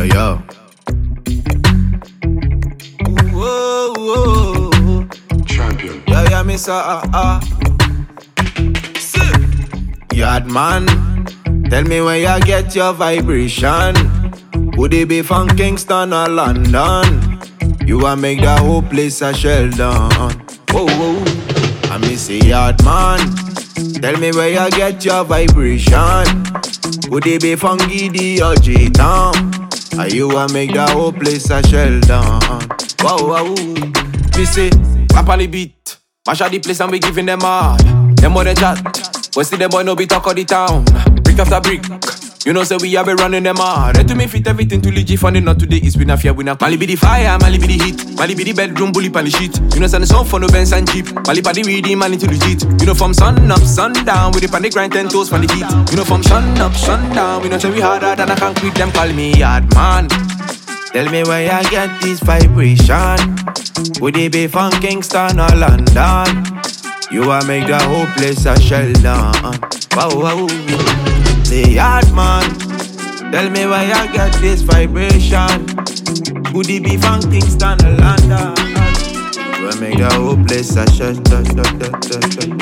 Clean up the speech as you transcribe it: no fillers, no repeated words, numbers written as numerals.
yo. Whoa, whoa. Champion. Yeah, me say Yard man, tell me where you get your vibration. Would it be from Kingston or London? You want make the whole place a shell down. Whoa, whoa. I me say yard man, tell me where you get your vibration. Would it be from Giddy or J-Town? Or you want make the whole place a shell down? Whoa, whoa. Me say, rap on the beat, mash out the place and we giving them hard. Them more than chat, but still them boy no be talk of the town. Brick after brick, you know say we have been running them hard. Ready to me fit everything to legit funny, not today it's been a fear we not. Mali be the fire, Mali be the heat, Mali be the bedroom bully pan the shit. You know send the song for no Benz and Jeep, Mali pa the reading man into legit. You know from sun up, sundown, with the pan the grind 10 toes from the heat. You know from sun up, sundown, we know say we harder than I can't quit them. Call me yard man. Tell me where you get this vibration. Would it be from Kingston or London? You want make the whole place a shell down. Wow, wow. Say yard man, tell me where you get this vibration. Would it be from Kingston or London? You want make the whole place a shell down.